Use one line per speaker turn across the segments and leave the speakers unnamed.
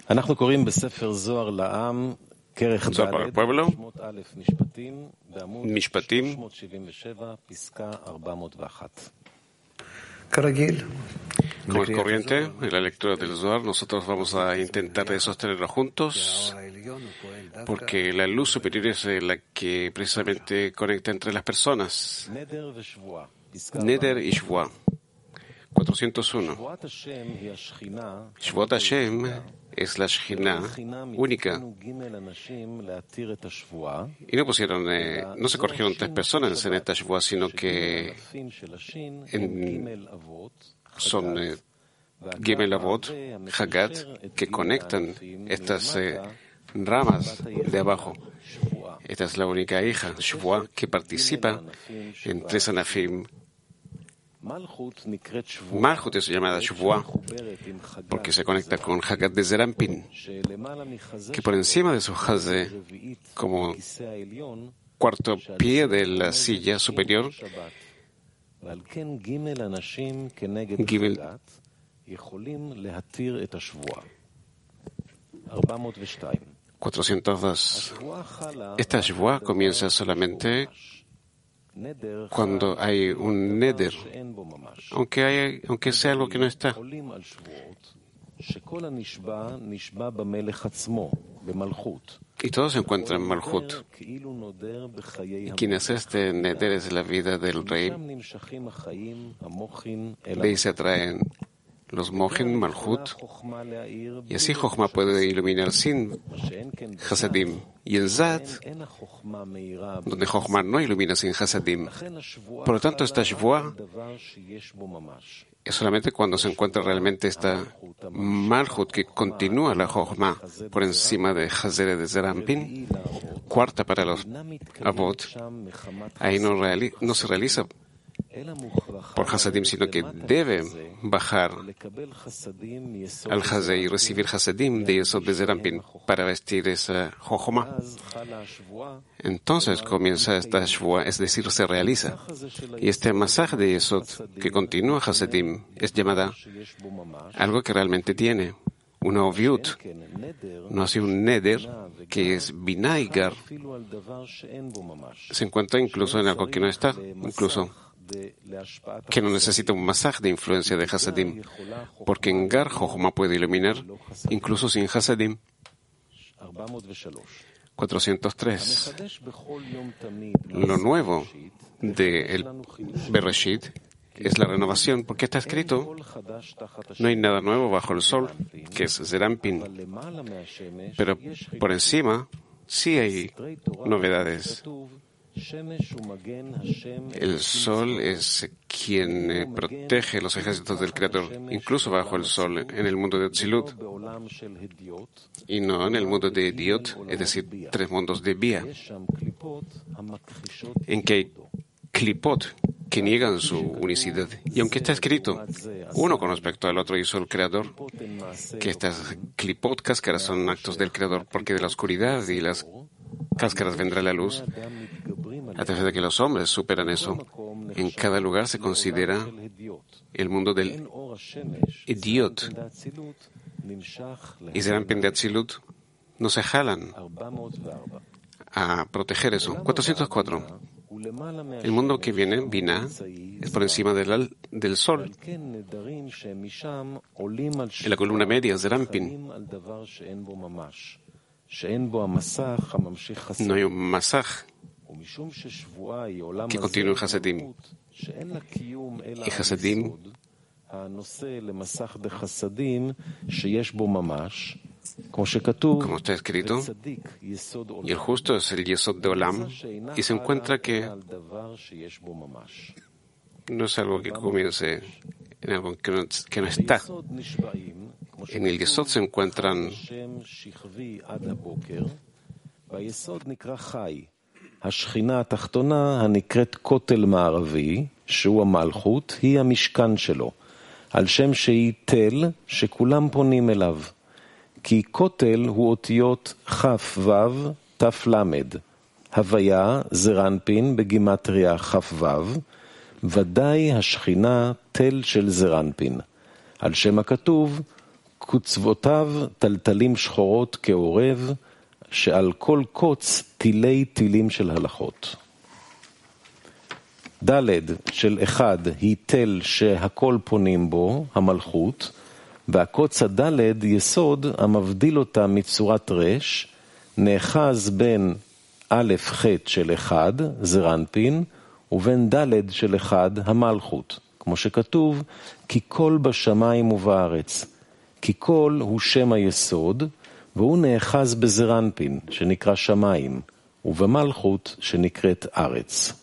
אנחנו קוראים בספר זוהר לעם, כרך ד', שמות א' משפטים, בעמוד 377, פסקה 401.
Como es corriente, en la lectura del Zohar, nosotros vamos a intentar de sostenerlo juntos, porque la luz superior es la que precisamente conecta entre las personas. Neder y Shvuah. 401. Shvuot Hashem es la Shekhinah única. Y no se corrigieron 3 personas en esta Shvuah, sino que son Gimel Avot, Hagat, que conectan estas ramas de abajo. Esta es la única hija, Shvuah, que participa en 3 Anafim. Malchut es llamada Shvuah porque se conecta con Hagat de Zerampin, que por encima de su Hazé, como cuarto pie de la silla superior, Gimel 402. Esta Shvuah comienza solamente cuando hay un neder, aunque sea algo que no está. Y todo se encuentra en Malchut. Y quien hace este neder es la vida del rey. De ahí se atraen los Mochin, Malchut, y así Jochma puede iluminar sin Hasadim. Y el Zat, donde Jochma no ilumina sin Hasadim. Por lo tanto, esta Shvuah es solamente cuando se encuentra realmente esta Malchut que continúa la Jochma por encima de Hazere de Zerampin, cuarta para los Avot. Ahí no se realiza por Hasadim, sino que debe bajar al Hazé y recibir Hasadim de Yesod de Zerampin para vestir esa Jochma. Entonces comienza esta Shvuah, es decir, se realiza. Y este masaj de Yesod que continúa Hasadim es llamada algo que realmente tiene una oviut, no así un neder, que es binaigar. Se encuentra incluso en algo que no está, incluso que no necesita un masaj de influencia de Hasadim, porque en Gar Jochma puede iluminar incluso sin Hasadim. 403. Lo nuevo del Bereshit es la renovación, porque está escrito: no hay nada nuevo bajo el sol, que es Zerampin, pero por encima sí hay novedades. El sol es quien protege los ejércitos del Creador, incluso bajo el sol, en el mundo de Atzilut, y no en el mundo de Ediot, es decir, 3 mundos de Bia, en que hay Klipot que niegan su unicidad. Y aunque está escrito uno con respecto al otro hizo el Creador, que estas Klipot, cáscaras, son actos del Creador, porque de la oscuridad y las cáscaras vendrá la luz. A través de que los hombres superan eso, en cada lugar se considera el mundo del Ediot. Y Zerampin de Atzilut no se jalan a proteger eso. 404. El mundo que viene, Binah, es por encima del sol. En la columna media, Zerampin. No hay un masaj que continúe en Hasadim. Y Hasadim, como está escrito, y el justo es el Yesod de Olam, y se encuentra que no es algo que comience en algo que no está. En el Yesod se encuentran
השכינה התחתונה הנקראת כותל מערבי, שהוא המלכות, היא המשכן שלו, על שם שהיא תל שכולם פונים אליו. כי כותל הוא אותיות כף וו תף למד. הוויה זרנפין בגימטריה כף וו, ודאי השכינה תל של זרנפין. על שם הכתוב קוצבותיו טלטלים שחורות כעורב, שעל כל קוץ טילי טילים של הלכות. ד' של אחד היא תל שהכל פונים בו, המלכות, והקוץ הד' יסוד המבדיל אותה מצורת רש, נאחז בין א' ח' של אחד, זרנפין, ובין ד' של אחד, המלכות, כמו שכתוב, כי כל בשמיים ובארץ. כי כל הוא שם היסוד, והוא נאחז בזרנפין, שנקרא שמיים, ובמלכות, שנקראת ארץ.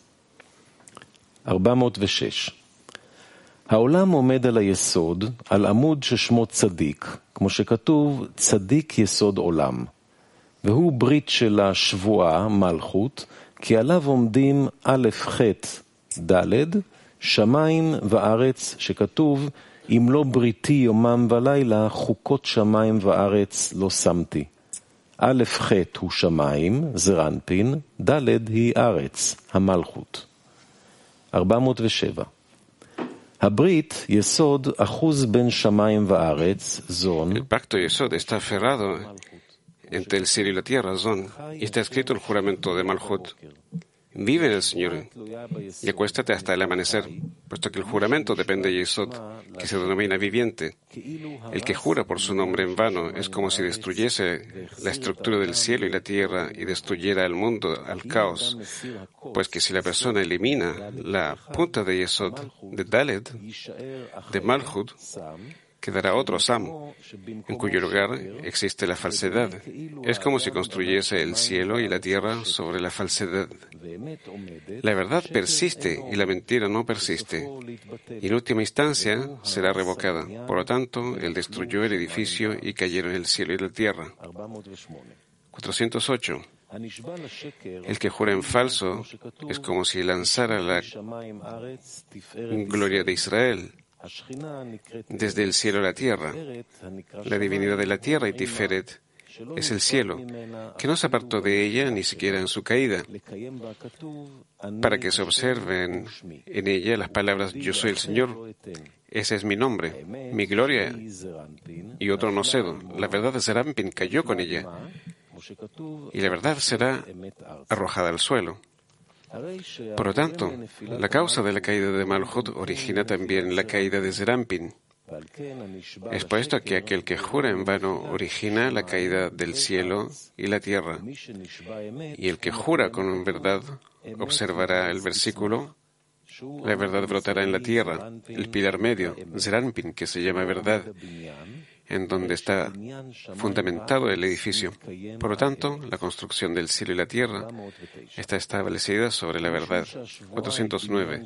406. העולם עומד על היסוד, על עמוד ששמו צדיק, כמו שכתוב, צדיק יסוד עולם. והוא ברית של השבועה, מלכות, כי עליו עומדים א' ח' ד', שמיים וארץ, שכתוב, אם לא בריתי יומם ולילה, חוקות שמיים וארץ לא שמתי. א' ח' הוא שמיים, זרנפין, ד' היא ארץ, המלכות. 407. הברית יסוד אחוז בין שמיים וארץ, זון.
El pacto Yesod está aferrado entre el cielo y la tierra, Zon, y está escrito el juramento de Malhut. Vive en el Señor y acuéstate hasta el amanecer, puesto que el juramento depende de Yesod, que se denomina viviente. El que jura por su nombre en vano es como si destruyese la estructura del cielo y la tierra y destruyera el mundo al caos, pues que si la persona elimina la punta de Yesod, de Daled, de Malhut, quedará otro Sam, en cuyo lugar existe la falsedad. Es como si construyese el cielo y la tierra sobre la falsedad. La verdad persiste y la mentira no persiste, y en última instancia será revocada. Por lo tanto, él destruyó el edificio y cayeron el cielo y la tierra. 408. El que jura en falso es como si lanzara la gloria de Israel desde el cielo a la tierra. La divinidad de la tierra y Tiferet es el cielo, que no se apartó de ella ni siquiera en su caída, para que se observen en ella las palabras yo soy el Señor, ese es mi nombre, mi gloria, y otro no cedo. La verdad de Zerampin cayó con ella, y la verdad será arrojada al suelo. Por lo tanto, la causa de la caída de Malhut origina también la caída de Zerampin. Es puesto que aquel que jura en vano origina la caída del cielo y la tierra. Y el que jura con verdad observará el versículo. La verdad brotará en la tierra, el pilar medio, Zerampin, que se llama verdad, en donde está fundamentado el edificio. Por lo tanto, la construcción del cielo y la tierra está establecida sobre la verdad. 409.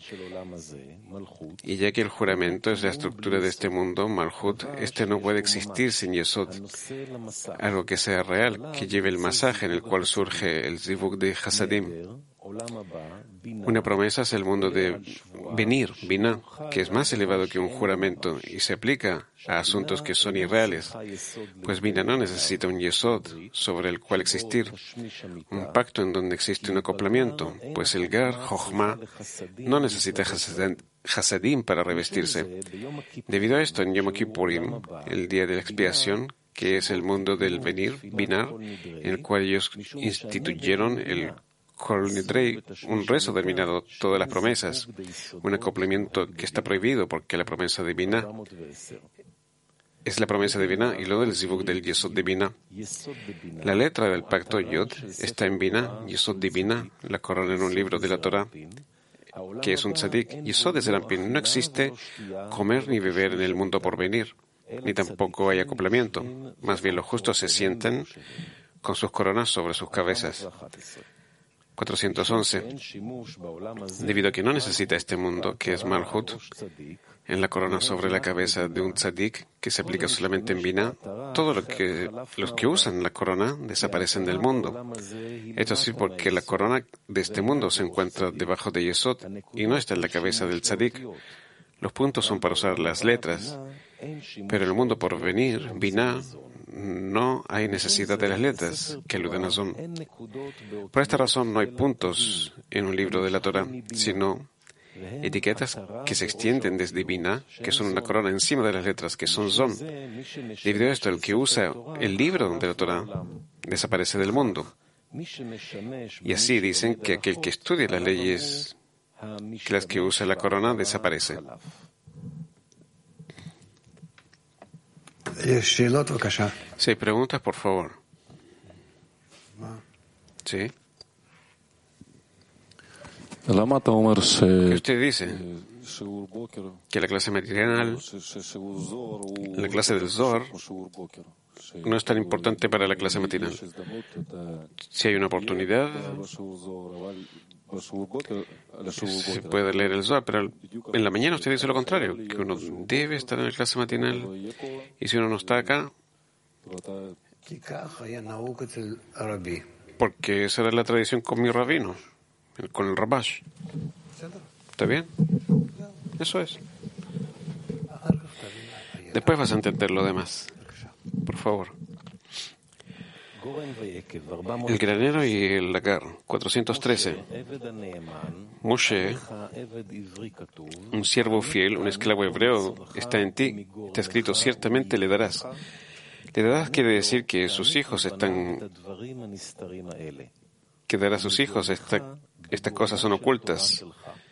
Y ya que el juramento es la estructura de este mundo, Malhut, este no puede existir sin Yesod, algo que sea real, que lleve el masaje en el cual surge el zivug de Hasadim. Una promesa es el mundo de venir, Binah, que es más elevado que un juramento y se aplica a asuntos que son irreales, pues Binah no necesita un Yesod sobre el cual existir, un pacto en donde existe un acoplamiento, pues el Gar, Jochma, no necesita Hasadim para revestirse. Debido a esto, en Yom Kippurim, el día de la expiación, que es el mundo del venir, Binah, en el cual ellos instituyeron el Kol Nidrei, un rezo terminado todas las promesas, un acoplamiento que está prohibido porque la promesa de Binah es la promesa de Binah y luego el zivug del Yesod de Binah. La letra del pacto Yod está en Binah, Yesod de Binah, la corona en un libro de la Torah, que es un tzadik. Yesod de Zerampin, no existe comer ni beber en el mundo por venir, ni tampoco hay acoplamiento. Más bien los justos se sientan con sus coronas sobre sus cabezas. 411. Debido a que no necesita este mundo, que es Malhut, en la corona sobre la cabeza de un tzadik, que se aplica solamente en Binah, los que usan la corona desaparecen del mundo. Esto sí porque la corona de este mundo se encuentra debajo de Yesod y no está en la cabeza del tzadik. Los puntos son para usar las letras, pero en el mundo por venir, Binah, no hay necesidad de las letras que aluden a Zon. Por esta razón no hay puntos en un libro de la Torah, sino etiquetas que se extienden desde Binah, que son una corona encima de las letras, que son Zon. Debido a esto, el que usa el libro de la Torah desaparece del mundo. Y así dicen que aquel que estudia las leyes, que las que usa la corona, desaparece. Sí, preguntas, por favor. Sí. ¿Qué usted dice? Que la clase matinal, la clase del Zohar, no es tan importante para la clase matinal. Si hay una oportunidad, se puede leer el Zohar, pero en la mañana usted dice lo contrario, que uno debe estar en la clase matinal, y si uno no está acá, porque esa era la tradición con mi rabino, con el Rabash. ¿Está bien? Eso es. Después vas a entender lo demás. Por favor. El granero y el lagar, 413. Moshe, un siervo fiel, un esclavo hebreo, está en ti. Está escrito, ciertamente le darás. Le darás quiere decir que sus hijos están... que dará a sus hijos estas cosas son ocultas.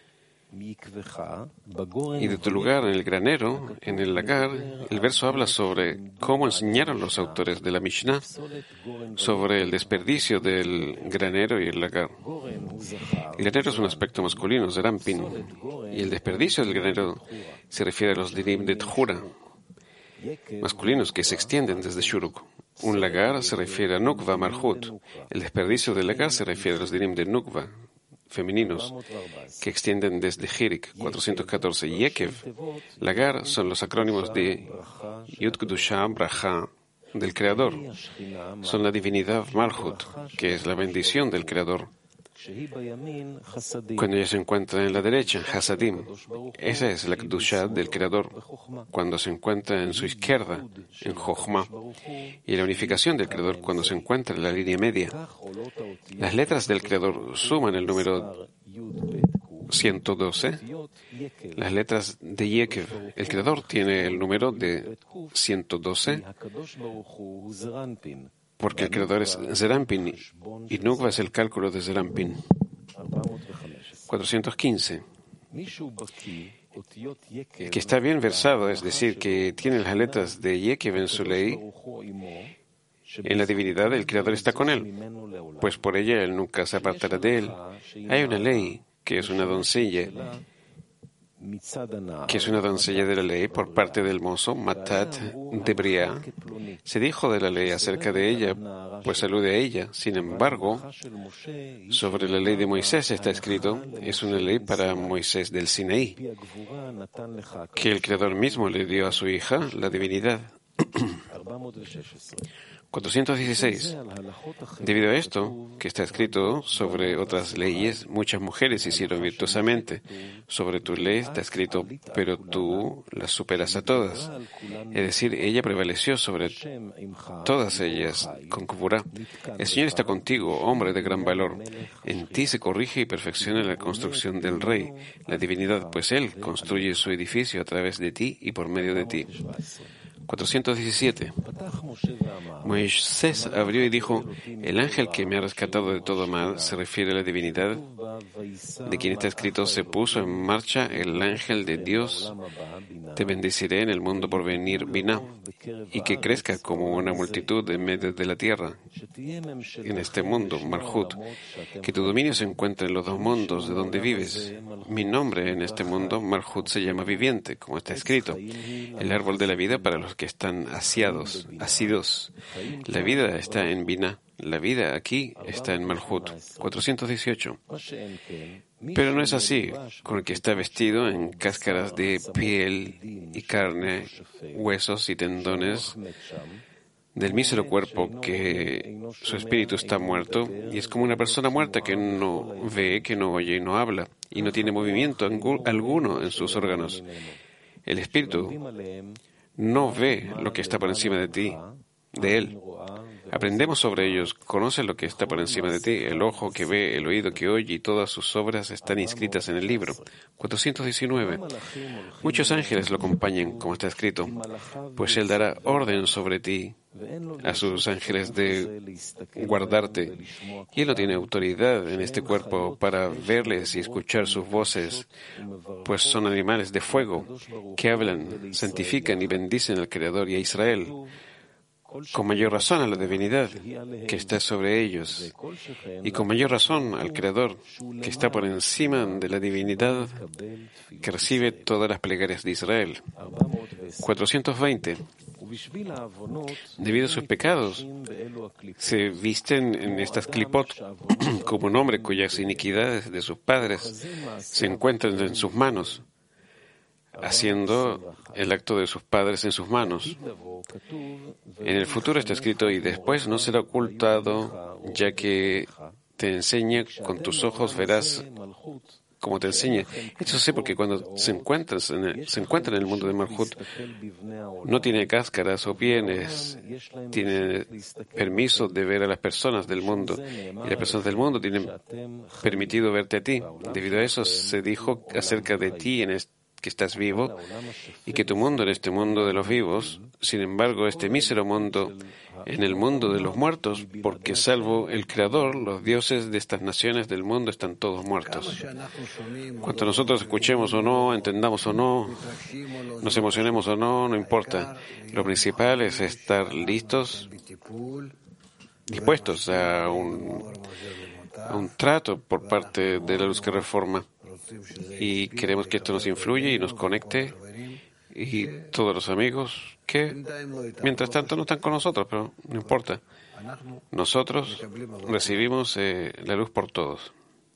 Y de tu lugar en el granero, en el lagar, el verso habla sobre cómo enseñaron los autores de la Mishnah sobre el desperdicio del granero y el lagar. El granero es un aspecto masculino, zerampin, y el desperdicio del granero se refiere a los dinim de Tjura, masculinos que se extienden desde Shuruk. Un lagar se refiere a Nukva Marhut. El desperdicio del lagar se refiere a los dinim de Nukva, femeninos, que extienden desde Hirik, 414, y Yekev. Lagar son los acrónimos de Yud Kedusha Braja, del Creador. Son la divinidad Malhut, que es la bendición del Creador. Cuando ella se encuentra en la derecha, Hasadim, esa es la Kedusha del Creador. Cuando se encuentra en su izquierda, en Jochma, y la unificación del Creador cuando se encuentra en la línea media. Las letras del Creador suman el número 112. Las letras de Yekev, el Creador, tiene el número de 112. Porque el creador es Zerampin y Nukva es el cálculo de Zerampin. 415. El que está bien versado, es decir, que tiene las letras de Yekev en su ley, en la divinidad el creador está con él, pues por ella él nunca se apartará de él. Hay una ley que es una doncella, de la ley por parte del mozo Matat de Briah. Se dijo de la ley acerca de ella, pues alude a ella. Sin embargo, sobre la ley de Moisés está escrito, es una ley para Moisés del Sinaí, que el Creador mismo le dio a su hija, la divinidad. 416. Debido a esto, que está escrito sobre otras leyes, muchas mujeres hicieron virtuosamente. Sobre tu ley está escrito, pero tú las superas a todas. Es decir, ella prevaleció sobre todas ellas con Kuvurá. El Señor está contigo, hombre de gran valor. En ti se corrige y perfecciona la construcción del Rey, la divinidad, pues Él construye su edificio a través de ti y por medio de ti. 417. Moisés abrió y dijo, el ángel que me ha rescatado de todo mal se refiere a la divinidad de quien está escrito, se puso en marcha el ángel de Dios, te bendeciré en el mundo por venir Binah, y que crezca como una multitud en medio de la tierra, en este mundo, Malhut, que tu dominio se encuentre en los dos mundos de donde vives. Mi nombre en este mundo, Malhut, se llama viviente, como está escrito, el árbol de la vida para los que están asidos. La vida está en Binah. La vida aquí está en Malhut. 418. Pero no es así con el que está vestido en cáscaras de piel y carne, huesos y tendones del mísero cuerpo, que su espíritu está muerto y es como una persona muerta que no ve, que no oye y no habla y no tiene movimiento alguno en sus órganos. El espíritu no ve lo que está por encima de ti, de él. Aprendemos sobre ellos. Conoce lo que está por encima de ti, el ojo que ve, el oído que oye, y todas sus obras están inscritas en el libro. 419. Muchos ángeles lo acompañan, como está escrito, pues Él dará orden sobre ti a sus ángeles de guardarte. Y Él no tiene autoridad en este cuerpo para verles y escuchar sus voces, pues son animales de fuego que hablan, santifican y bendicen al Creador y a Israel. Con mayor razón a la divinidad que está sobre ellos, y con mayor razón al Creador que está por encima de la divinidad que recibe todas las plegarias de Israel. 420. Debido a sus pecados, se visten en estas clipot como un hombre cuyas iniquidades de sus padres se encuentran en sus manos, haciendo el acto de sus padres en sus manos. En el futuro está escrito, y después no será ocultado, ya que te enseña con tus ojos, verás como te enseña. Esto sé porque cuando se encuentra en el mundo de Malhut, no tiene cáscaras o pieles, tiene permiso de ver a las personas del mundo, y las personas del mundo tienen permitido verte a ti. Debido a eso se dijo acerca de ti que estás vivo y que tu mundo en este mundo de los vivos, sin embargo, este mísero mundo en el mundo de los muertos, porque salvo el Creador, los dioses de estas naciones del mundo están todos muertos. Cuanto nosotros escuchemos o no, entendamos o no, nos emocionemos o no, no importa. Lo principal es estar listos, dispuestos a un trato por parte de la luz que reforma. Y queremos que esto nos influya y nos conecte, y todos los amigos que mientras tanto no están con nosotros, pero no importa. Nosotros recibimos la luz por todos.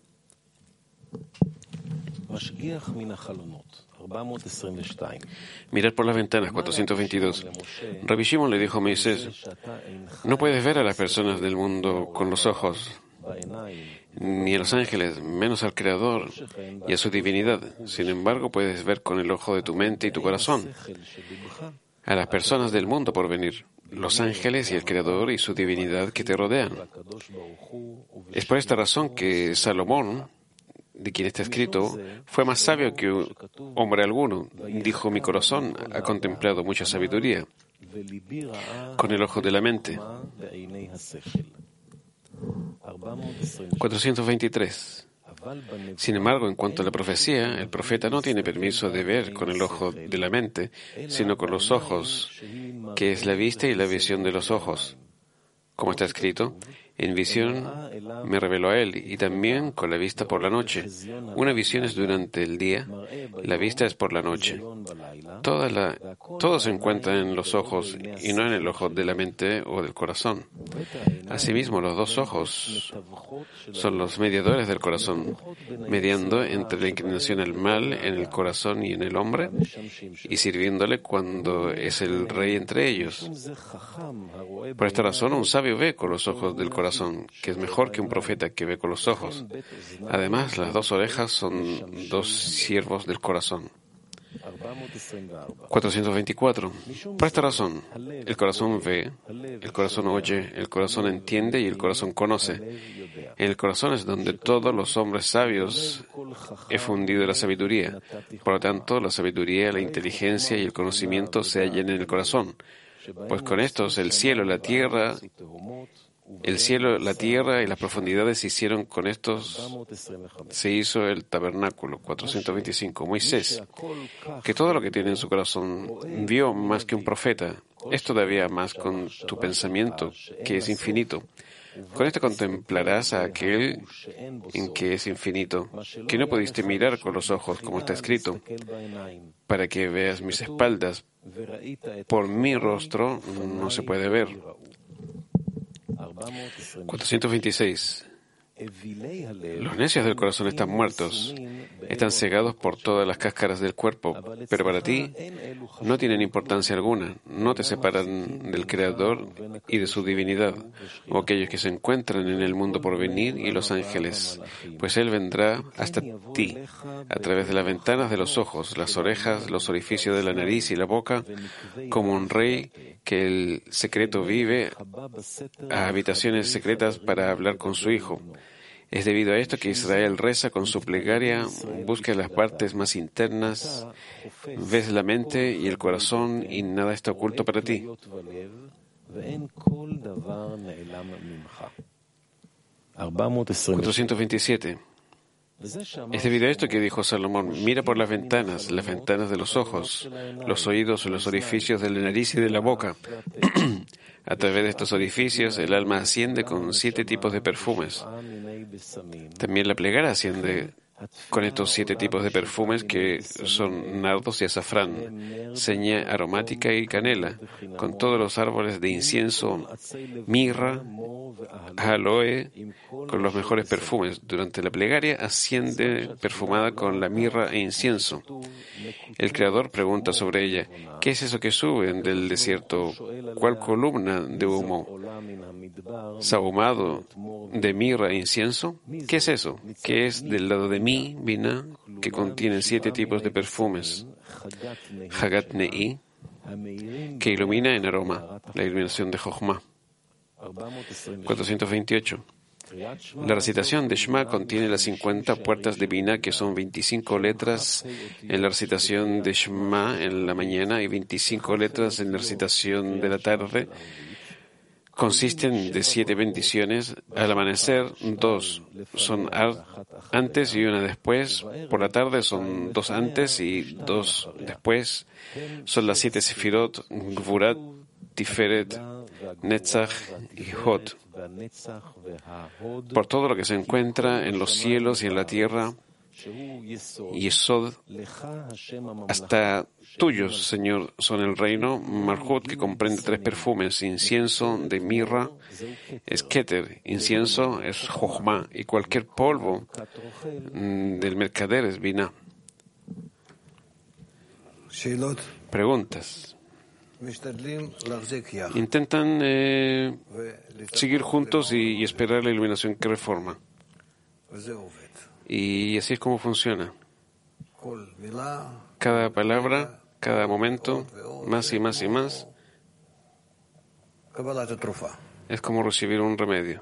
Mirar por las ventanas, 422. Rabbi Shimon le dijo a Moisés, no puedes ver a las personas del mundo con los ojos, ni a los ángeles, menos al Creador y a su divinidad. Sin embargo, puedes ver con el ojo de tu mente y tu corazón a las personas del mundo por venir, los ángeles y el Creador y su divinidad que te rodean. Es por esta razón que Salomón, de quien está escrito, fue más sabio que hombre alguno. Dijo, mi corazón ha contemplado mucha sabiduría con el ojo de la mente. 423. Sin embargo, en cuanto a la profecía, el profeta no tiene permiso de ver con el ojo de la mente, sino con los ojos, que es la vista y la visión de los ojos. Como está escrito, en visión me reveló a él, y también con la vista por la noche. Una visión es durante el día, la vista es por la noche. Todo se encuentra en los ojos y no en el ojo de la mente o del corazón. Asimismo, los dos ojos son los mediadores del corazón, mediando entre la inclinación al mal en el corazón y en el hombre, y sirviéndole cuando es el rey entre ellos. Por esta razón, un sabio ve con los ojos del corazón, que es mejor que un profeta que ve con los ojos. Además, las dos orejas son dos siervos del corazón. 424. Por esta razón, el corazón ve, el corazón oye, el corazón entiende y el corazón conoce. En el corazón es donde todos los hombres sabios he fundido la sabiduría. Por lo tanto, la sabiduría, la inteligencia y el conocimiento se hallan en el corazón. Pues con estos el cielo, la tierra y las profundidades se hicieron, con estos se hizo el tabernáculo. 425. Moisés, que todo lo que tiene en su corazón vio más que un profeta, es todavía más con tu pensamiento, que es infinito. Con esto contemplarás a aquel en que es infinito, que no pudiste mirar con los ojos, como está escrito, para que veas mis espaldas. Por mi rostro no se puede ver. 426. Los necios del corazón están muertos, están cegados por todas las cáscaras del cuerpo, pero para ti no tienen importancia alguna, no te separan del Creador y de su divinidad, o aquellos que se encuentran en el mundo por venir y los ángeles, pues Él vendrá hasta ti, a través de las ventanas de los ojos, las orejas, los orificios de la nariz y la boca, como un rey que el secreto vive a habitaciones secretas para hablar con su hijo. Es debido a esto que Israel reza con su plegaria, busca las partes más internas, ves la mente y el corazón y nada está oculto para ti. 427. Es debido a esto que dijo Salomón, mira por las ventanas de los ojos, los oídos, los orificios de la nariz y de la boca. A través de estos orificios el alma asciende con 7 tipos de perfumes. También la plegaria asciende con estos 7 tipos de perfumes que son nardos y azafrán, seña aromática y canela, con todos los árboles de incienso, mirra, aloe, con los mejores perfumes. Durante la plegaria asciende perfumada con la mirra e incienso. El Creador pregunta sobre ella, ¿qué es eso que sube del desierto? ¿Cuál columna de humo sahumado de mirra e incienso? ¿Qué es eso? ¿Qué es del lado de mí, Binah, que contiene 7 tipos de perfumes? Hagat Ne'i, que ilumina en aroma, la iluminación de Jochma. 428. La recitación de Shema contiene las 50 puertas de Binah, que son 25 letras en la recitación de Shema en la mañana y 25 letras en la recitación de la tarde. Consisten de 7 bendiciones. Al amanecer, 2 son antes y 1 después. Por la tarde son 2 antes y 2 después. Son las 7 sefirot, Gvurat, Tiferet, Netzach y Hod. Por todo lo que se encuentra en los cielos y en la tierra, Yesod, hasta tuyos, Señor, son el reino, Malhut, que comprende 3 perfumes, incienso de mirra es Keter, incienso es Jochma, y cualquier polvo del mercader es Binah. Preguntas. Intentan seguir juntos y esperar la iluminación que reforma. Y así es como funciona. Cada palabra, cada momento, más y más y más, es como recibir un remedio.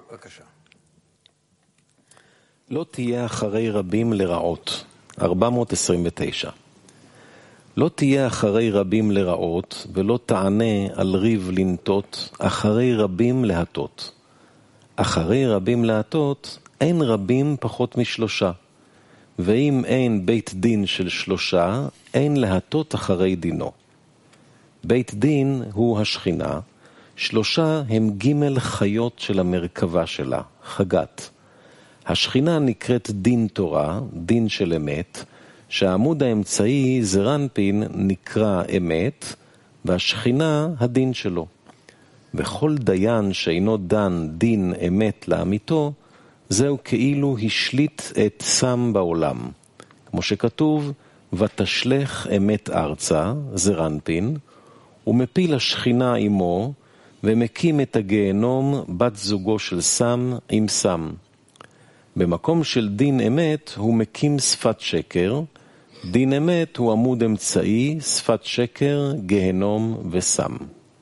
לא תהיה אחרי רבים לרעות, 429. לא תהיה אחרי רבים לרעות, ולא תענה על ריב לנטות, אחרי רבים להטות. אחרי רבים להטות, אין רבים פחות מ3. ואם אין בית דין של 3, אין להטות אחרי דינו. בית דין הוא השכינה, 3 הם ג' חיות של המרכבה שלה, חגת. השכינה נקראת דין תורה, דין של אמת, שהעמוד האמצעי זרנפין נקרא אמת, והשכינה הדין שלו. וכל דיין שאינו דן דין אמת לאמיתו, זהו כאילו השליט את סם בעולם. כמו שכתוב, ותשלך אמת ארצה, זרנפין, ומפיל השכינה עמו, ומקים את הגיהנום בת זוגו של סם עם סם. במקום של דין אמת הוא מקים שפת שקר, דין אמת הוא עמוד אמצעי, שפת שקר, גיהנום וסם.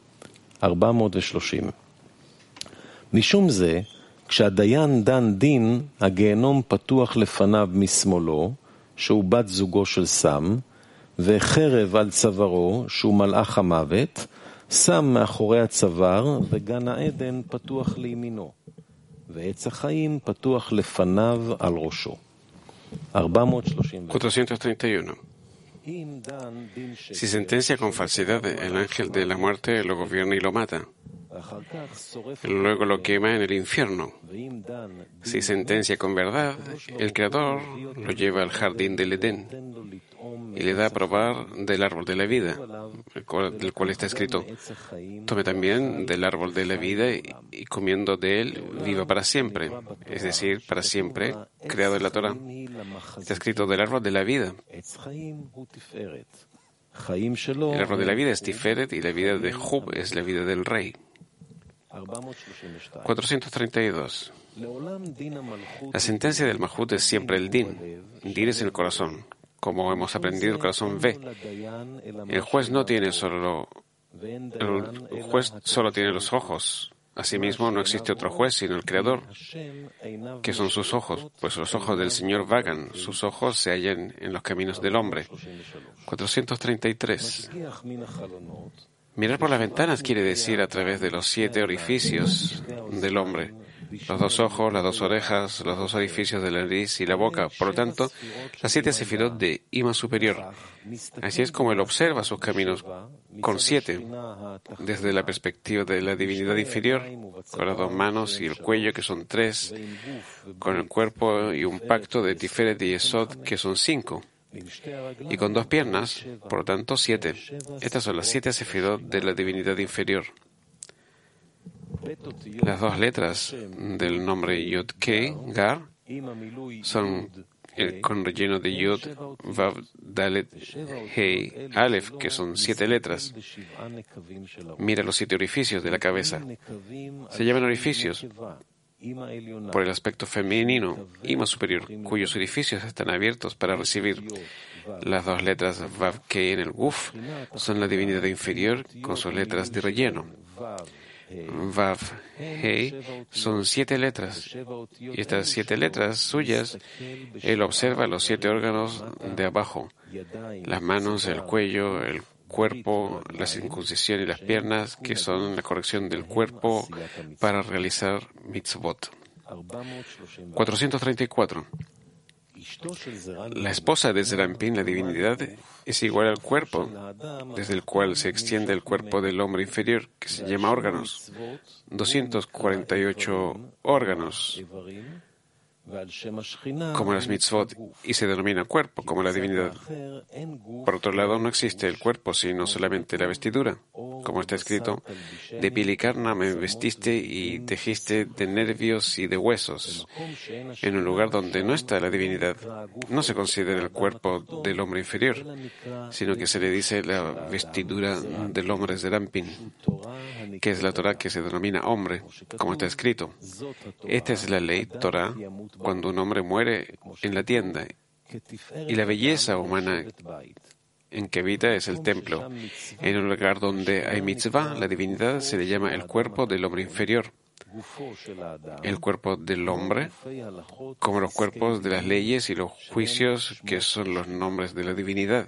430. משום זה, כשהדיין דן דין, הגיהנום פתוח לפניו משמאלו, שהוא בת זוגו של סם, וחרב על צווארו, שהוא מלאך המוות, שם מאחורי הצוואר, וגן העדן פתוח לימינו, ועץ החיים פתוח לפניו על ראשו.
431. Si sentencia con falsedad, el ángel de la muerte lo gobierna y lo mata. Luego lo quema en el infierno. Si sentencia con verdad, el Creador lo lleva al jardín del Edén. y le da a probar del árbol de la vida, del cual está escrito: tome también del árbol de la vida y comiendo de él viva para siempre, es decir, para siempre, creado en la Torah. Está escrito del árbol de la vida. El árbol de la vida es Tiferet y la vida de Job es la vida del rey. 432. La sentencia del Malhut es siempre el Din. Din es el corazón. Como hemos aprendido, el corazón ve. El juez no tiene solo... El juez solo tiene los ojos. Asimismo, no existe otro juez sino el Creador, que son sus ojos, pues los ojos del Señor vagan, sus ojos se hallan en los caminos del hombre. 433. Mirar por las ventanas quiere decir a través de los 7 orificios del hombre, los 2 ojos, las 2 orejas, los 2 orificios de la nariz y la boca. Por lo tanto, las 7 sefirot de Ima superior. Así es como él observa sus caminos con 7, desde la perspectiva de la divinidad inferior, con las 2 manos y el cuello, que son 3, con el cuerpo y un pacto de Tiferet y Yesod, que son 5. Y con 2 piernas, por lo tanto 7. Estas son las 7 sefirot de la divinidad inferior. Las 2 letras del nombre Yod-Kei, Gar, son con relleno de Yod, Vav, Dalet, Hei, Aleph, que son 7 letras. Mira los 7 orificios de la cabeza. Se llaman orificios por el aspecto femenino, Ima superior, cuyos orificios están abiertos para recibir. Las 2 letras Vav Kei en el Guf son la divinidad inferior con sus letras de relleno. Vav Hei son 7 letras, y estas 7 letras suyas, él observa los 7 órganos de abajo, las manos, el cuello, el cuerpo, la circuncisión y las piernas, que son la corrección del cuerpo para realizar mitzvot. 434. La esposa de Zerampin, la divinidad, es igual al cuerpo, desde el cual se extiende el cuerpo del hombre inferior, que se llama órganos. 248 órganos, como las mitzvot, y se denomina cuerpo, como la divinidad. Por otro lado, no existe el cuerpo, sino solamente la vestidura. Como está escrito: de piel y carne me vestiste y tejiste de nervios y de huesos. En un lugar donde no está la divinidad, no se considera el cuerpo del hombre inferior, sino que se le dice la vestidura del hombre Zerampin, que es la Torah que se denomina hombre, como está escrito. Esta es la ley Torah cuando un hombre muere en la tienda, y la belleza humana en que habita es el templo. En un lugar donde hay mitzvah, la divinidad se le llama el cuerpo del hombre inferior. El cuerpo del hombre, como los cuerpos de las leyes y los juicios, que son los nombres de la divinidad.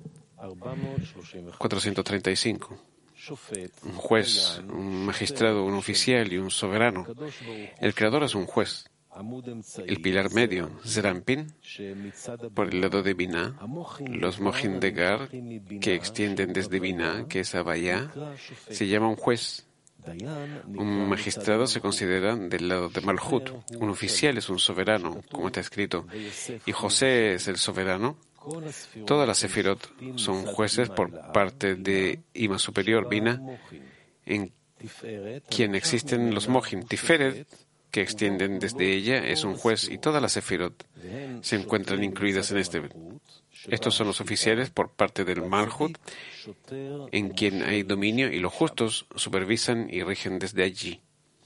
435. Un juez, un magistrado, un oficial y un soberano. El Creador es un juez. El pilar medio, Zerampin, por el lado de Binah, los Mojin de Gar, que extienden desde Binah, que es Abayá, se llama un juez. Un magistrado se considera del lado de Malhut. Un oficial es un soberano, como está escrito. Y José es el soberano. Todas las sefirot son jueces por parte de Ima superior, Binah, en quien existen los Mojin. Tiferet, que extienden desde ella, es un juez, y todas las sefirot se encuentran incluidas en este. Estos son los oficiales por parte del Malhut, en quien hay dominio, y los justos supervisan y rigen desde allí.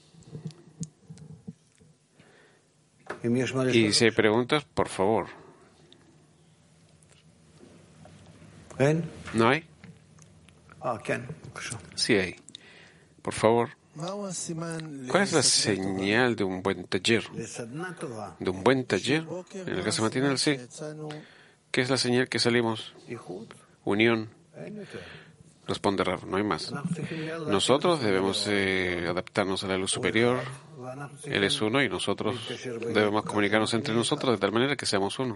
Y si hay preguntas, por favor. ¿No hay? Sí hay. Por favor. ¿Cuál es la señal de un buen taller? ¿De un buen taller? En el caso matinal, sí. ¿Qué es la señal que salimos? Unión. Responde Rav, no hay más. Nosotros debemos adaptarnos a la luz superior. Él es uno y nosotros debemos comunicarnos entre nosotros de tal manera que seamos uno.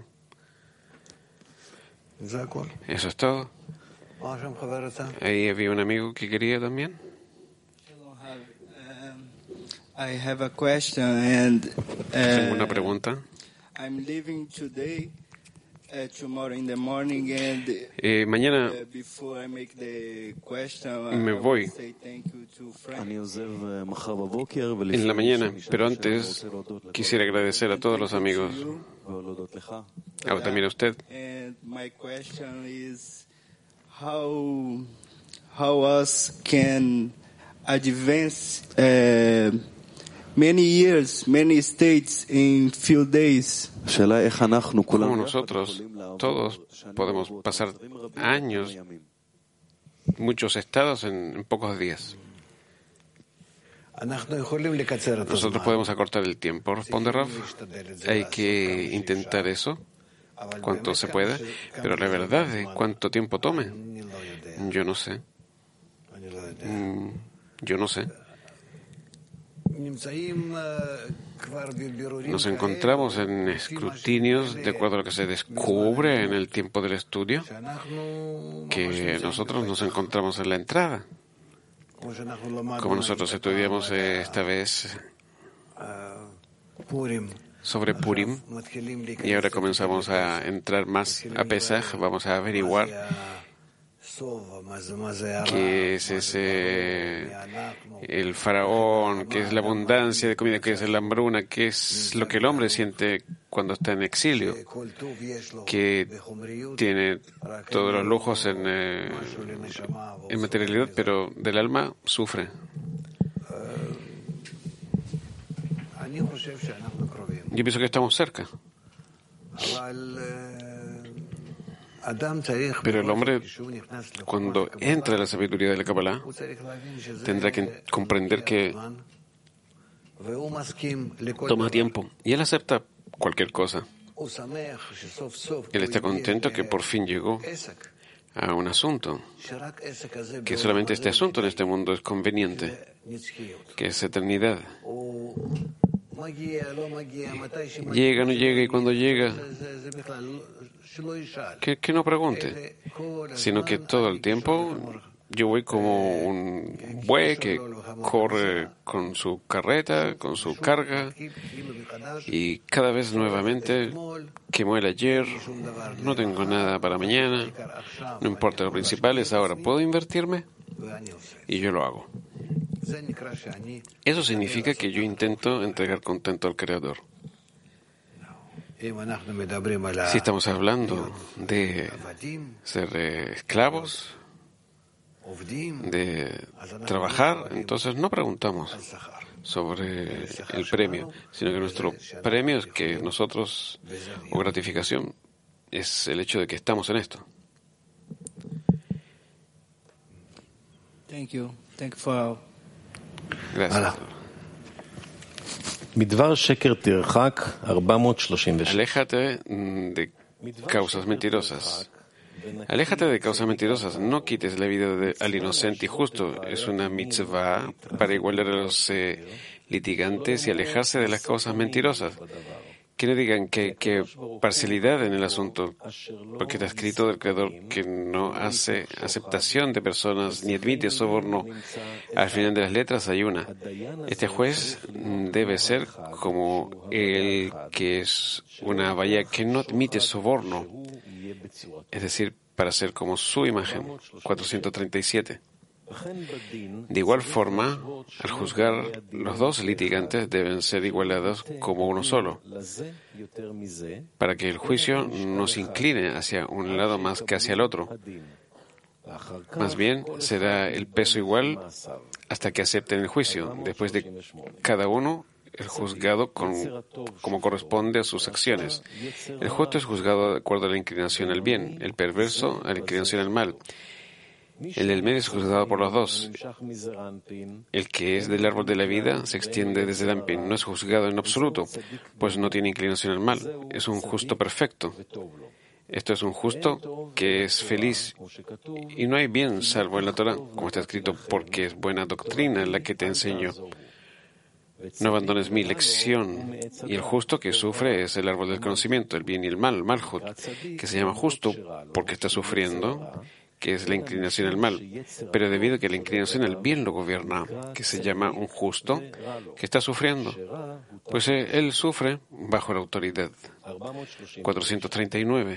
Eso es todo. Ahí había un amigo que quería también. Tengo una pregunta. Mañana me voy en la mañana, pero antes quisiera agradecer a todos los amigos, también a usted.
How us can advance many years, many states in few days.
Como nosotros todos podemos pasar años, muchos estados en pocos días. Nosotros podemos acortar el tiempo, responde Rav. Hay que intentar eso cuanto se pueda, pero la verdad es cuánto tiempo tome. Yo no sé. Nos encontramos en escrutinios de acuerdo a lo que se descubre en el tiempo del estudio, que nosotros nos encontramos en la entrada. Como nosotros estudiamos esta vez sobre Purim, y ahora comenzamos a entrar más a Pesaj, vamos a averiguar qué es el faraón, qué es la abundancia de comida, qué es la hambruna, qué es lo que el hombre siente cuando está en exilio, que tiene todos los lujos en materialidad, pero del alma sufre. Yo pienso que estamos cerca. Pero el hombre, cuando entra en la sabiduría de la Kabbalah, tendrá que comprender que toma tiempo y él acepta cualquier cosa. Él está contento que por fin llegó a un asunto, que solamente este asunto en este mundo es conveniente, que es eternidad. Llega, no llega, y cuando llega, que no pregunte, sino que todo el tiempo yo voy como un buey que corre con su carreta, con su carga, y cada vez nuevamente quemó el ayer, no tengo nada para mañana, no importa, lo principal es ahora, ¿puedo invertirme? Y yo lo hago. Eso significa que yo intento entregar contento al Creador. Si estamos hablando de ser esclavos, de trabajar, entonces no preguntamos sobre el premio, sino que nuestro premio es que nosotros, o gratificación, es el hecho de que estamos en esto.
Thank you for
Gracias.
מדבר שקר תרחק 436.
Aléjate de causas mentirosas. Aléjate de causas mentirosas. No quites la vida al inocente y justo. Es una mitzvah para igualar a los litigantes y alejarse de las causas mentirosas. Que no digan que parcialidad en el asunto, porque está escrito del Creador que no hace aceptación de personas ni admite soborno. Al final de las letras hay una. Este juez debe ser como el que es una valla que no admite soborno, es decir, para ser como su imagen. 437. De igual forma, al juzgar, los dos litigantes deben ser igualados como uno solo, para que el juicio no se incline hacia un lado más que hacia el otro. Más bien, será el peso igual hasta que acepten el juicio. Después de cada uno, el juzgado como corresponde a sus acciones. El justo es juzgado de acuerdo a la inclinación al bien, el perverso a la inclinación al mal. El del medio es juzgado por los dos. El que es del árbol de la vida se extiende desde el Anpin. No es juzgado en absoluto, pues no tiene inclinación al mal. Es un justo perfecto. Esto es un justo que es feliz. Y no hay bien salvo en la Torah, como está escrito, porque es buena doctrina la que te enseño. No abandones mi lección. Y el justo que sufre es el árbol del conocimiento, el bien y el mal, Malhut, que se llama justo porque está sufriendo, que es la inclinación al mal, pero debido a que la inclinación al bien lo gobierna, que se llama un justo, que está sufriendo, pues él sufre bajo la autoridad. 439.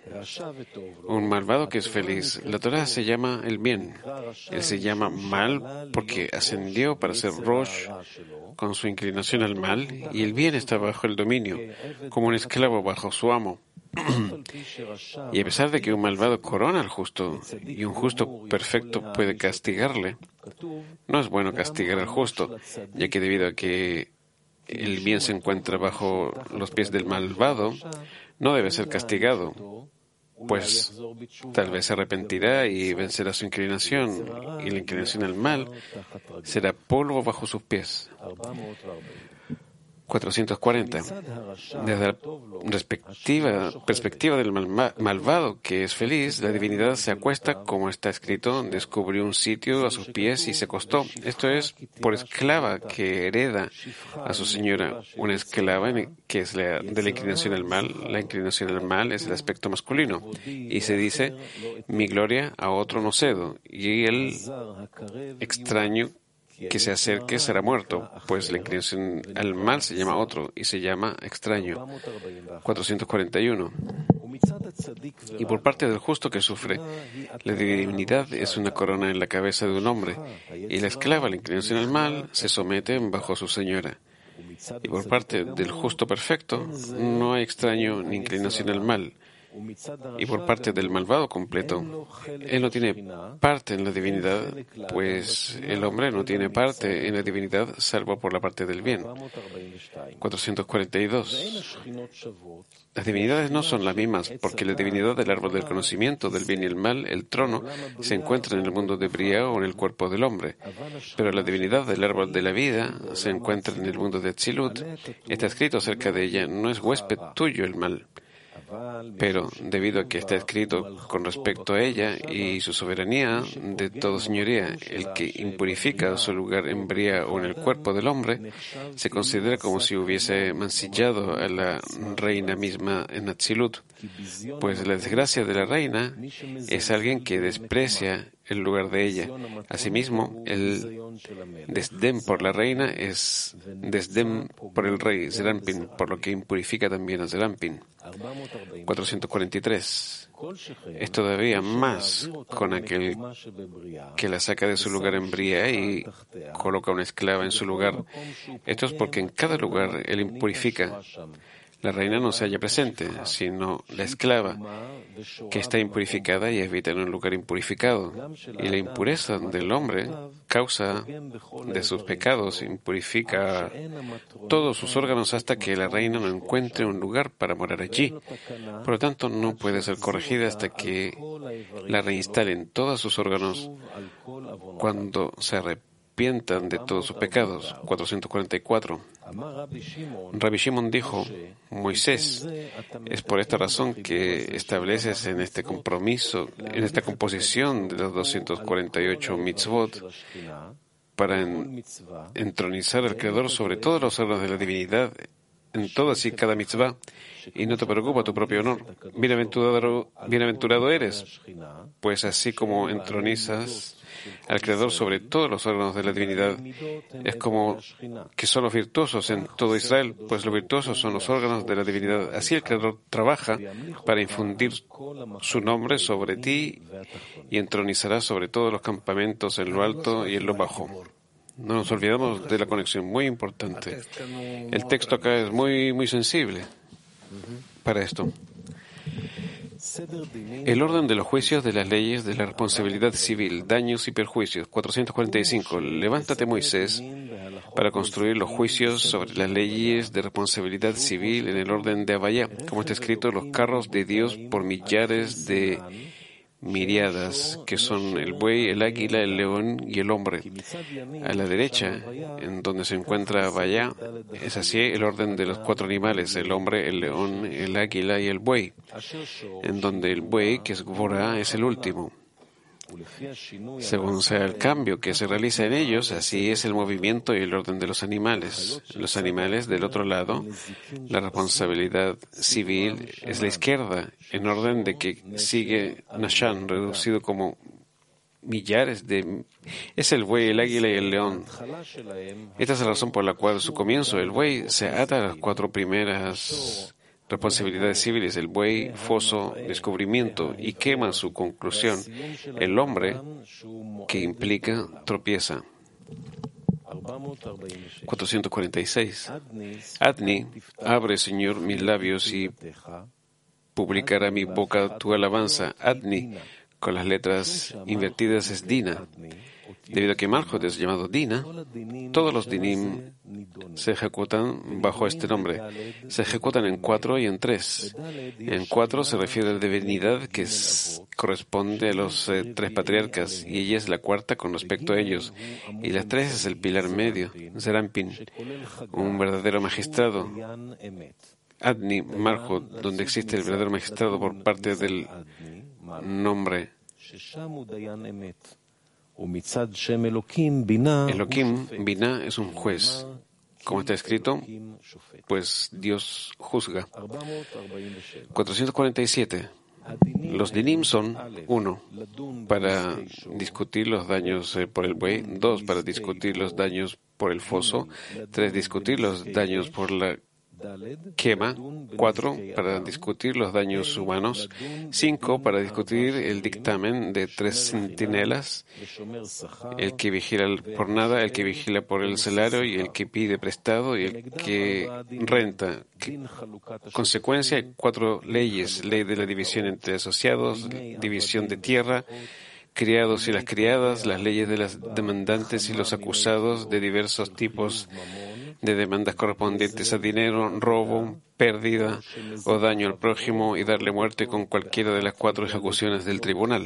Un malvado que es feliz. La Torah se llama el bien. Él se llama mal porque ascendió para ser Rosh con su inclinación al mal, y el bien está bajo el dominio, como un esclavo bajo su amo. Y a pesar de que un malvado corona al justo y un justo perfecto puede castigarle, no es bueno castigar al justo, ya que debido a que el bien se encuentra bajo los pies del malvado, no debe ser castigado, pues tal vez se arrepentirá y vencerá su inclinación, y la inclinación al mal será polvo bajo sus pies. 440. Desde la perspectiva del malvado que es feliz, la divinidad se acuesta, como está escrito, descubrió un sitio a sus pies y se acostó. Esto es, por esclava que hereda a su señora, una esclava que es de la inclinación al mal. La inclinación al mal es el aspecto masculino. Y se dice, mi gloria a otro no cedo, y el extraño que se acerque será muerto, pues la inclinación al mal se llama otro y se llama extraño. 441. Y por parte del justo que sufre, la divinidad es una corona en la cabeza de un hombre, y la esclava, la inclinación al mal, se somete bajo su señora. Y por parte del justo perfecto, no hay extraño ni inclinación al mal. Y por parte del malvado completo, él no tiene parte en la divinidad, pues el hombre no tiene parte en la divinidad salvo por la parte del bien. 442. Las divinidades no son las mismas, porque la divinidad del árbol del conocimiento del bien y el mal, el trono, se encuentra en el mundo de Bria o en el cuerpo del hombre. Pero la divinidad del árbol de la vida se encuentra en el mundo de Atzilut. Está escrito acerca de ella, no es huésped tuyo el mal. Pero, debido a que está escrito con respecto a ella y su soberanía de todo señoría, el que impurifica su lugar en Bria o en el cuerpo del hombre, se considera como si hubiese mancillado a la reina misma en Atzilut, pues la desgracia de la reina es alguien que desprecia el lugar de ella. Asimismo, el desdén por la reina es desdén por el rey Zerampin, por lo que impurifica también a Zerampin. 443. Es todavía más con aquel que la saca de su lugar en Bria y coloca una esclava en su lugar. Esto es porque en cada lugar él impurifica. La reina no se halla presente, sino la esclava, que está impurificada y habita en un lugar impurificado. Y la impureza del hombre, causa de sus pecados, impurifica todos sus órganos hasta que la reina no encuentre un lugar para morar allí. Por lo tanto, no puede ser corregida hasta que la reinstale en todos sus órganos cuando se arrepientan de todos sus pecados. 444. Rabbi Shimon dijo, Moisés, es por esta razón que estableces en este compromiso, en esta composición de los 248 mitzvot, para entronizar al Creador sobre todos los órganos de la divinidad, en todas y cada mitzvah, y no te preocupa tu propio honor. Bienaventurado eres, pues así como entronizas al Creador sobre todos los órganos de la divinidad, es como que son los virtuosos en todo Israel, pues los virtuosos son los órganos de la divinidad. Así el Creador trabaja para infundir su nombre sobre ti y entronizará sobre todos los campamentos en lo alto y en lo bajo. No nos olvidamos de la conexión, muy importante. El texto acá es muy sensible para esto. El orden de los juicios de las leyes de la responsabilidad civil, daños y perjuicios. 445. Levántate, Moisés, para construir los juicios sobre las leyes de responsabilidad civil en el orden de Abayá, como está escrito, los carros de Dios por millares de miriadas, que son el buey, el águila, el león y el hombre. A la derecha, en donde se encuentra Abayá, es así el orden de los 4 animales, el hombre, el león, el águila y el buey, en donde el buey, que es Gvorá, es el último. Según sea el cambio que se realiza en ellos, así es el movimiento y el orden de los animales. Los animales, del otro lado, la responsabilidad civil es la izquierda, en orden de que sigue Nashan, reducido como millares de... Es el buey, el águila y el león. Esta es la razón por la cual su comienzo, el buey, se ata a las 4 primeras responsabilidades civiles, el buey, foso, descubrimiento, y quema su conclusión, el hombre, que implica tropieza. 446. Adni, abre, Señor, mis labios y publicará mi boca tu alabanza. Adni, con las letras invertidas, es Dina. Debido a que Malhut es llamado Dina, todos los dinim se ejecutan bajo este nombre. Se ejecutan en 4 y en 3. En 4 se refiere a la divinidad que corresponde a los 3 patriarcas, y ella es la cuarta con respecto a ellos. Y la 3 es el pilar medio, Zerampin, un verdadero magistrado. Adni, Malhut, donde existe el verdadero magistrado por parte del nombre. Elohim, Binah, es un juez. Como está escrito, pues Dios juzga. 447. Los dinim son: 1. Para discutir los daños por el buey; 2. Para discutir los daños por el foso; 3. Discutir los daños por la quema; 4. Para discutir los daños humanos; 5. Para discutir el dictamen de 3 centinelas: el que vigila por nada, el que vigila por el salario, y el que pide prestado, y el que renta. Consecuencia, hay 4 leyes: ley de la división entre asociados, división de tierra, criados y las criadas, las leyes de las demandantes y los acusados de diversos tipos de demandas correspondientes a dinero, robo, pérdida o daño al prójimo, y darle muerte con cualquiera de las 4 ejecuciones del tribunal.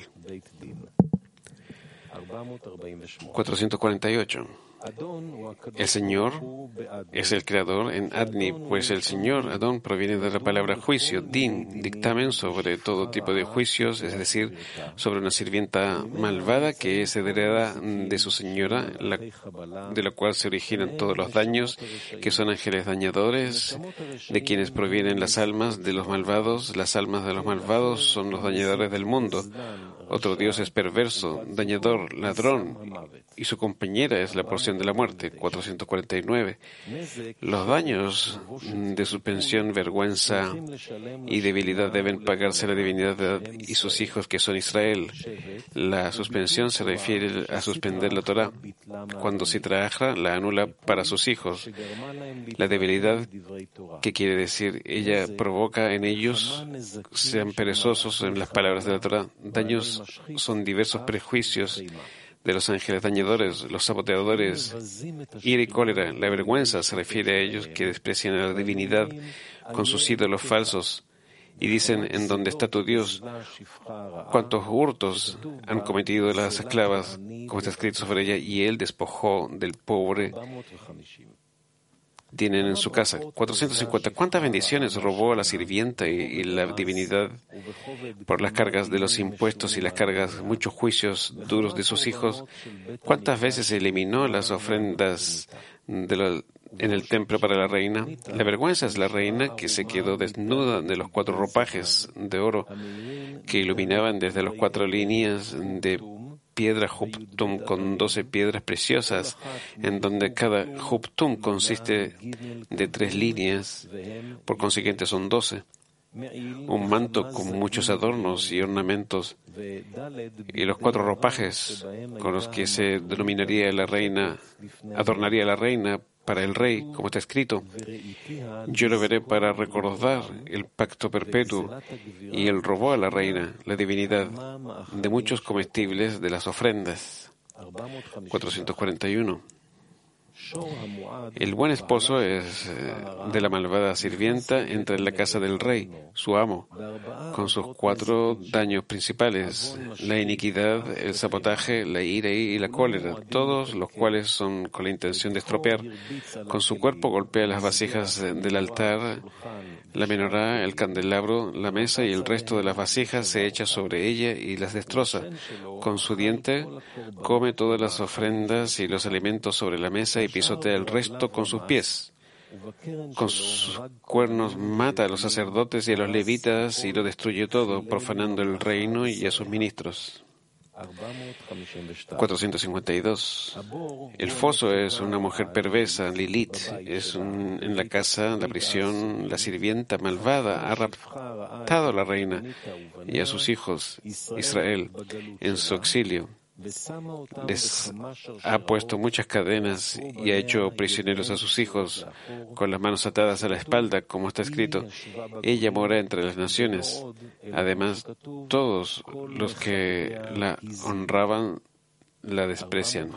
448. El Señor es el creador en Adni, pues el Señor, Adón, proviene de la palabra juicio, din, dictamen sobre todo tipo de juicios, es decir, sobre una sirvienta malvada que es heredera de su señora, de la cual se originan todos los daños, que son ángeles dañadores, de quienes provienen las almas de los malvados. Las almas de los malvados son los dañadores del mundo. Otro Dios es perverso, dañador, ladrón, y su compañera es la porción de la muerte. 449. Los daños de suspensión, vergüenza y debilidad deben pagarse la divinidad y sus hijos, que son Israel. La suspensión se refiere a suspender la Torah. Cuando Sitra Achra la anula para sus hijos. La debilidad, que quiere decir, ella provoca en ellos sean perezosos en las palabras de la Torah. Daños son diversos prejuicios de los ángeles dañadores, los saboteadores, ira y cólera. La vergüenza se refiere a ellos que desprecian a la divinidad con sus ídolos falsos y dicen: ¿en dónde está tu Dios? ¿Cuántos hurtos han cometido las esclavas, como está escrito sobre ella, y él despojó del pobre? Tienen en su casa. 450. ¿Cuántas bendiciones robó a la sirvienta y la divinidad por las cargas de los impuestos y las cargas, muchos juicios duros de sus hijos? ¿Cuántas veces eliminó las ofrendas en el templo para la reina? La vergüenza es la reina, que se quedó desnuda de los 4 ropajes de oro que iluminaban desde las 4 líneas de piedra Huptum con 12 piedras preciosas, en donde cada Huptum consiste de 3 líneas, por consiguiente son 12. Un manto con muchos adornos y ornamentos, y los 4 ropajes con los que se adornaría la reina para el rey, como está escrito: yo lo veré para recordar el pacto perpetuo. Y él robó a la reina, la divinidad, de muchos comestibles de las ofrendas. 441. El buen esposo es de la malvada sirvienta, entra en la casa del rey, su amo, con sus 4 daños principales: la iniquidad, el sabotaje, la ira y la cólera, todos los cuales son con la intención de estropear. Con su cuerpo golpea las vasijas del altar, la menorá, el candelabro, la mesa, y el resto de las vasijas se echa sobre ella y las destroza. Con su diente come todas las ofrendas y los alimentos sobre la mesa y pisotea el resto con sus pies. Con sus cuernos mata a los sacerdotes y a los levitas y lo destruye todo, profanando el reino y a sus ministros. 452. El foso es una mujer perversa, Lilith. En la casa, la prisión, la sirvienta malvada ha raptado a la reina y a sus hijos, Israel, en su exilio. Les ha puesto muchas cadenas y ha hecho prisioneros a sus hijos con las manos atadas a la espalda, como está escrito. Ella mora entre las naciones. Además, todos los que la honraban la desprecian.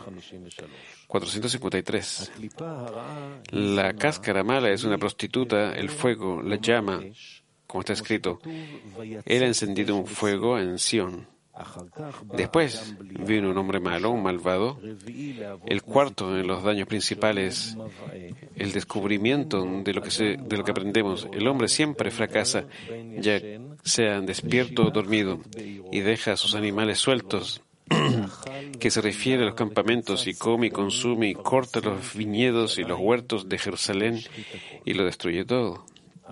453. La cáscara mala es una prostituta, el fuego la llama, como está escrito. Él ha encendido un fuego en Sión. Después vino un hombre malo, un malvado. El cuarto en los daños principales, el descubrimiento de lo que aprendemos. El hombre siempre fracasa, ya sea despierto o dormido, y deja a sus animales sueltos, que se refiere a los campamentos, y come y consume y corta los viñedos y los huertos de Jerusalén y lo destruye todo.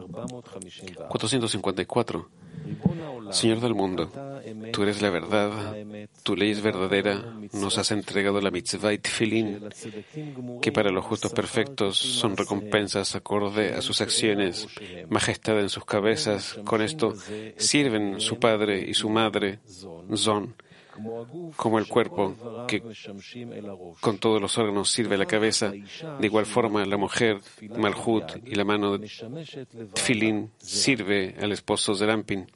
454. Señor del mundo, tú eres la verdad, tu ley es verdadera, nos has entregado la mitzvah y tefilín, que para los justos perfectos son recompensas acorde a sus acciones, majestad en sus cabezas. Con esto sirven su padre y su madre, Zon, como el cuerpo, que con todos los órganos sirve a la cabeza. De igual forma, la mujer, Malhut, y la mano de Tfilín sirve al esposo Zerampin.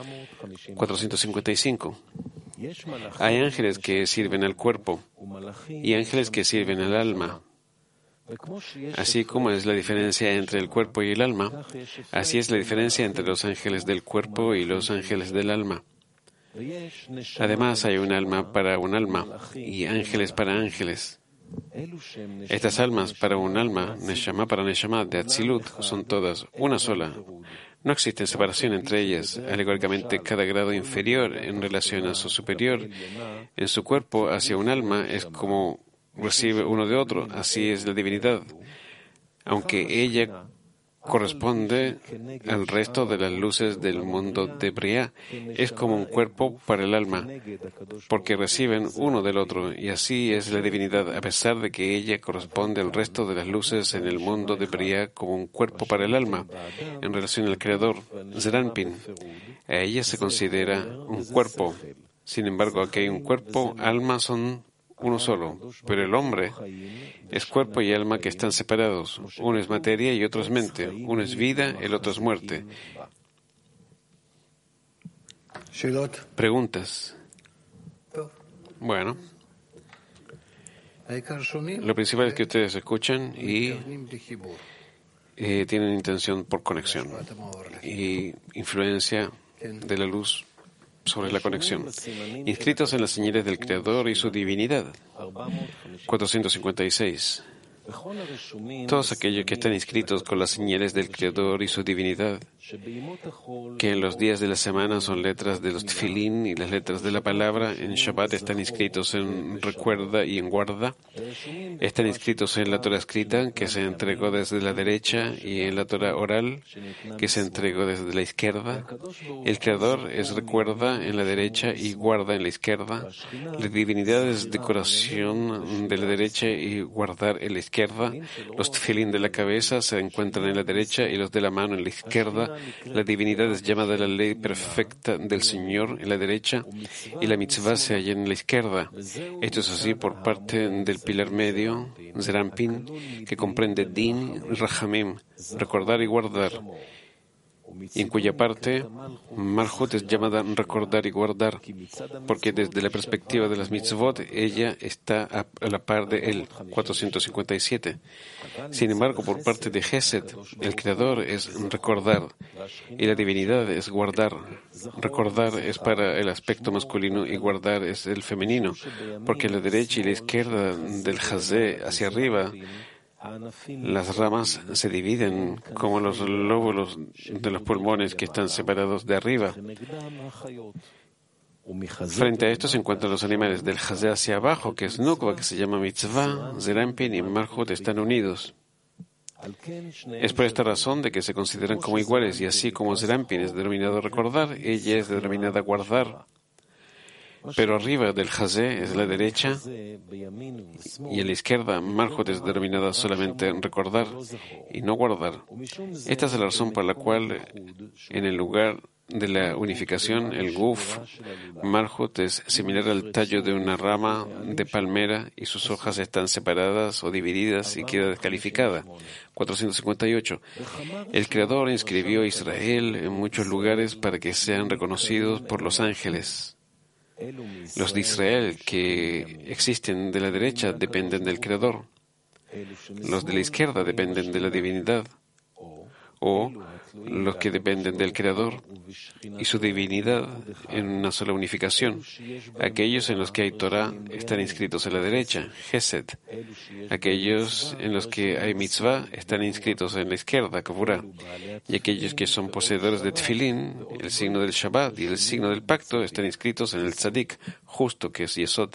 455. Hay ángeles que sirven al cuerpo y ángeles que sirven al alma. Así como es la diferencia entre el cuerpo y el alma, así es la diferencia entre los ángeles del cuerpo y los ángeles del alma. Además, hay un alma para un alma y ángeles para ángeles. Estas almas para un alma, Neshama para Neshama, de Atzilut, son todas una sola. No existe separación entre ellas. Alegóricamente, cada grado inferior en relación a su superior en su cuerpo hacia un alma es como recibe uno de otro. Así es la divinidad. Aunque ella corresponde al resto de las luces del mundo de Briá, es como un cuerpo para el alma, porque reciben uno del otro, y así es la divinidad, a pesar de que ella corresponde al resto de las luces en el mundo de Briá como un cuerpo para el alma, en relación al Creador, Zeranpin. A ella se considera un cuerpo. Sin embargo, aquí hay un cuerpo, alma son uno solo, pero el hombre es cuerpo y alma que están separados. Uno es materia y otro es mente. Uno es vida, el otro es muerte. Preguntas. Bueno, lo principal es que ustedes escuchan y tienen intención por conexión y influencia de la luz sobre la conexión. Inscritos en las señales del Creador y su divinidad. 456. Todos aquellos que están inscritos con las señales del Creador y su divinidad, que en los días de la semana son letras de los tefilín y las letras de la palabra, en Shabbat están inscritos en recuerda y en guarda, están inscritos en la Torah escrita, que se entregó desde la derecha, y en la Torah oral, que se entregó desde la izquierda. El Creador es recuerda en la derecha y guarda en la izquierda. La divinidad es decoración de la derecha y guardar en la izquierda. Los tefilín de la cabeza se encuentran en la derecha y los de la mano en la izquierda. La divinidad es llamada la ley perfecta del Señor en la derecha y la mitzvah se halla en la izquierda. Esto es así por parte del pilar medio, Zerampin, que comprende Din y Rahamim, recordar y guardar, y en cuya parte Malhut es llamada recordar y guardar, porque desde la perspectiva de las mitzvot ella está a la par de él. 457. Sin embargo, por parte de Gesed, el Creador es recordar y la divinidad es guardar. Recordar es para el aspecto masculino y guardar es el femenino, porque la derecha y la izquierda del Hazé hacia arriba, las ramas se dividen como los lóbulos de los pulmones que están separados de arriba. Frente a esto se encuentran los animales del Hazé hacia abajo, que es Nukva, que se llama Mitzvah, Zerampin y Malhut están unidos. Es por esta razón de que se consideran como iguales, y así como Zerampin es denominado recordar, ella es denominada guardar. Pero arriba del Hazé es la derecha y a la izquierda Malhut es denominada solamente recordar y no guardar. Esta es la razón por la cual en el lugar de la unificación el Guf Malhut es similar al tallo de una rama de palmera y sus hojas están separadas o divididas y queda descalificada. 458. El Creador inscribió a Israel en muchos lugares para que sean reconocidos por los ángeles. Los de Israel que existen de la derecha dependen del Creador. Los de la izquierda dependen de la divinidad. O los que dependen del Creador y su divinidad en una sola unificación. Aquellos en los que hay Torah están inscritos a la derecha, Gesed. Aquellos en los que hay mitzvah están inscritos en la izquierda, Kavurah. Y aquellos que son poseedores de Tfilín, el signo del Shabbat y el signo del pacto, están inscritos en el Tzadik, justo, que es Yesod.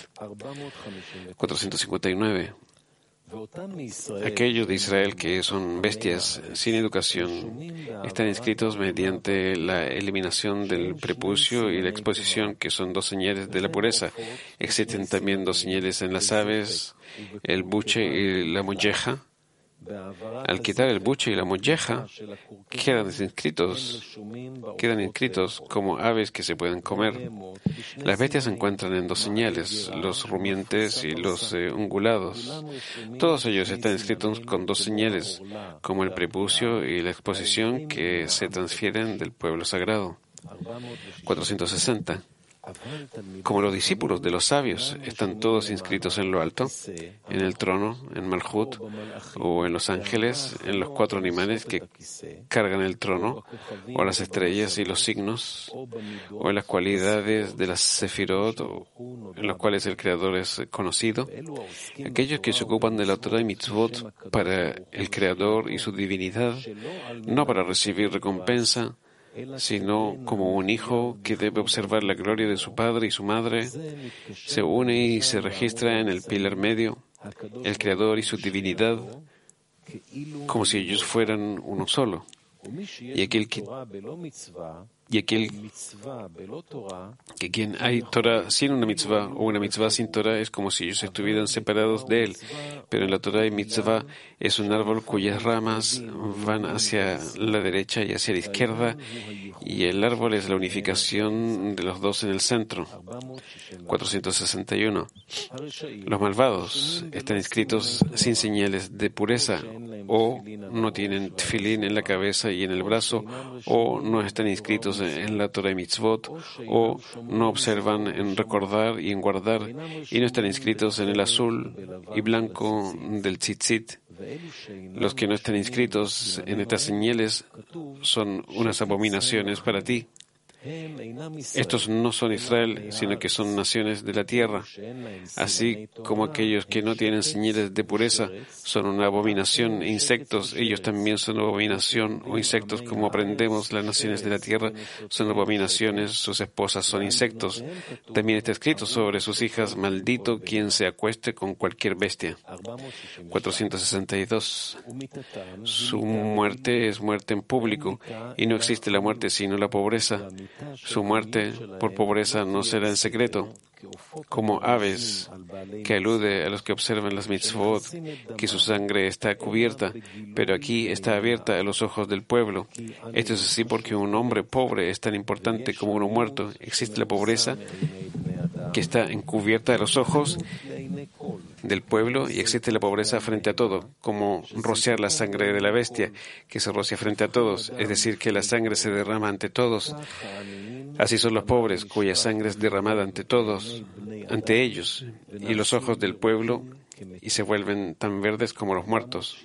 459. Aquellos de Israel que son bestias sin educación están inscritos mediante la eliminación del prepucio y la exposición, que son dos señales de la pureza. Existen también dos señales en las aves, el buche y la molleja. Al quitar el buche y la molleja, quedan inscritos como aves que se pueden comer. Las bestias se encuentran en dos señales, los rumiantes y los ungulados. Todos ellos están inscritos con dos señales, como el prepucio y la exposición, que se transfieren del pueblo sagrado. 460. Como los discípulos de los sabios están todos inscritos en lo alto, en el trono, en Malhut, o en los ángeles, en los cuatro animales que cargan el trono, o las estrellas y los signos, o en las cualidades de las sefirot, en las cuales el Creador es conocido, aquellos que se ocupan de la Torah y mitzvot para el Creador y su divinidad, no para recibir recompensa, sino como un hijo que debe observar la gloria de su padre y su madre, se une y se registra en el pilar medio, el Creador y su divinidad, como si ellos fueran uno solo. Y aquel que quien hay Torah sin una mitzvah o una mitzvah sin Torah es como si ellos estuvieran separados de él. Pero en la Torah y mitzvah es un árbol cuyas ramas van hacia la derecha y hacia la izquierda, y el árbol es la unificación de los dos en el centro. 461. Los malvados están inscritos sin señales de pureza, o no tienen tefilín en la cabeza y en el brazo, o no están inscritos en la Torah y mitzvot, o no observan en recordar y en guardar, y no están inscritos en el azul y blanco del tzitzit. Los que no están inscritos en estas señales son unas abominaciones para ti. Estos no son Israel, sino que son naciones de la tierra. Así como aquellos que no tienen señales de pureza son una abominación e insectos, ellos también son abominación o insectos, como aprendemos. Las naciones de la tierra son abominaciones, sus esposas son insectos. También está escrito sobre sus hijas: maldito quien se acueste con cualquier bestia. 462. Su muerte es muerte en público, y no existe la muerte sino la pobreza. Su muerte por pobreza no será en secreto, como aves, que alude a los que observan las mitzvot, que su sangre está cubierta, pero aquí está abierta a los ojos del pueblo. Esto es así porque un hombre pobre es tan importante como uno muerto. Existe la pobreza que está encubierta a los ojos del pueblo, y existe la pobreza frente a todo, como rociar la sangre de la bestia, que se rocia frente a todos, es decir, que la sangre se derrama ante todos. Así son los pobres, cuya sangre es derramada ante todos, ante ellos, y los ojos del pueblo, y se vuelven tan verdes como los muertos.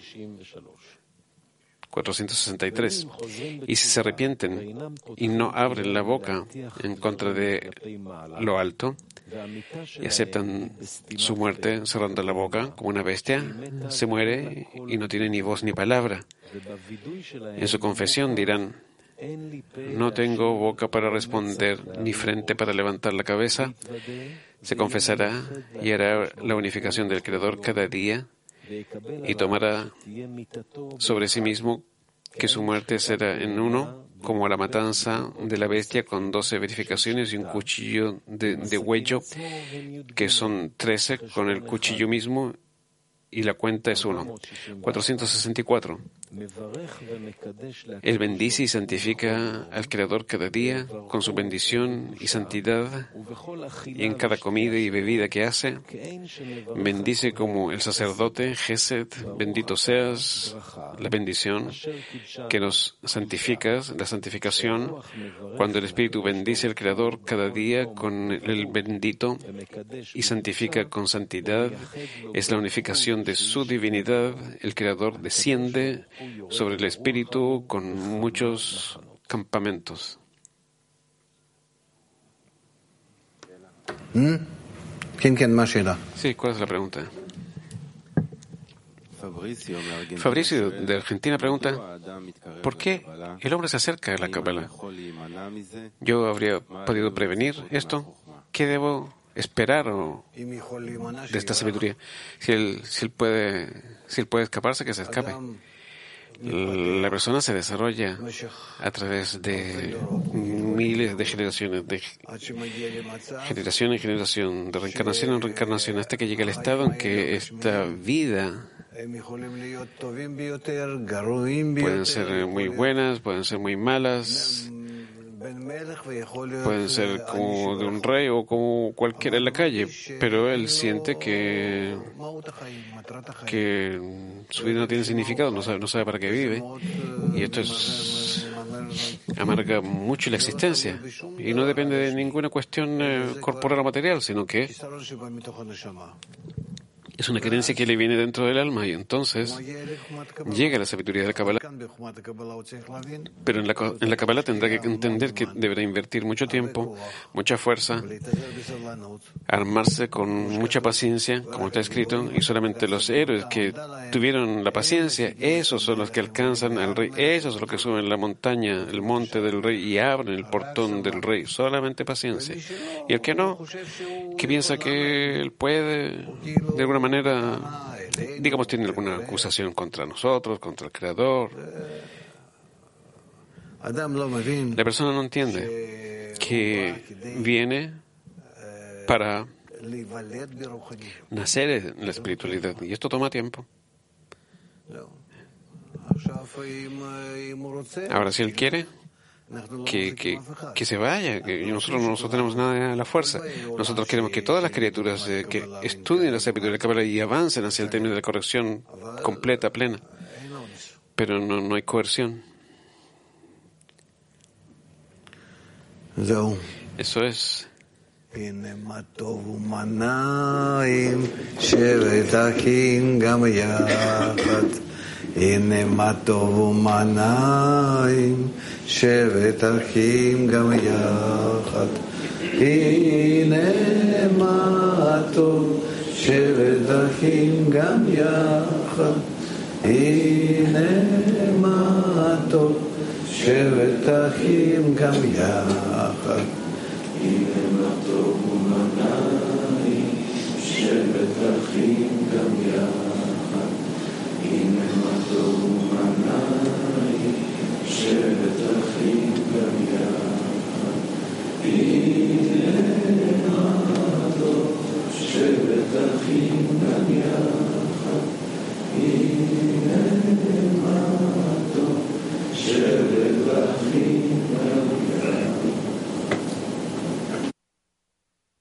463. Y si se arrepienten y no abren la boca en contra de lo alto y aceptan su muerte cerrando la boca como una bestia, se muere y no tiene ni voz ni palabra. En su confesión dirán: no tengo boca para responder, ni frente para levantar la cabeza. Se confesará y hará la unificación del Creador cada día, y tomará sobre sí mismo que su muerte será en uno como la matanza de la bestia con 12 verificaciones y un cuchillo de huello, que son 13 con el cuchillo mismo, y la cuenta es 1. 464. Él bendice y santifica al Creador cada día con su bendición y santidad, y en cada comida y bebida que hace, bendice como el sacerdote, Gesed, bendito seas, la bendición que nos santificas, la santificación, cuando el Espíritu bendice al Creador cada día con el bendito y santifica con santidad, es la unificación de su divinidad. El Creador desciende sobre el Espíritu con muchos campamentos. Sí, ¿cuál es la pregunta? Fabricio de Argentina pregunta: ¿por qué el hombre se acerca a la Kabbalah? ¿Yo habría podido prevenir esto? ¿Qué debo esperar de esta sabiduría? Si él puede escaparse, que se escape. La persona se desarrolla a través de miles de generaciones, de generación en generación, de reencarnación en reencarnación, hasta que llega el estado en que esta vida pueden ser muy buenas, pueden ser muy malas, pueden ser como de un rey o como cualquiera en la calle, pero él siente que su vida no tiene significado, no sabe para qué vive, y esto amarga mucho la existencia, y no depende de ninguna cuestión corporal o material, sino que es una creencia que le viene dentro del alma, y entonces llega la sabiduría de la Kabbalah. Pero en la Kabbalah tendrá que entender que deberá invertir mucho tiempo, mucha fuerza, armarse con mucha paciencia, como está escrito, y solamente los héroes que tuvieron la paciencia, esos son los que alcanzan al rey, esos son los que suben la montaña, el monte del rey, y abren el portón del rey. Solamente paciencia. Y el que no, que piensa que él puede, de alguna manera, digamos, tiene alguna acusación contra nosotros, contra el Creador. La persona no entiende que viene para nacer en la espiritualidad, y esto toma tiempo. Ahora, si él quiere, que se vaya, que nosotros no tenemos nada a la fuerza. Nosotros queremos que todas las criaturas que estudien la sabiduría de la Kabbalah y avancen hacia el término de la corrección completa, plena. Pero no hay coerción. Eso es.
הנה מה טוב ומנעים שבת אחים גם יחד הנה מה טוב שבת אחים גם יחד הנה מה טוב שבת אחים גם יחד הנה מה טוב ומנעים שבת אחים גם יחד הנה מה טוב ומנעים שבת אחים גם יחד הנה מה טוב שבת אחים גם יחד הנה מה טוב שבת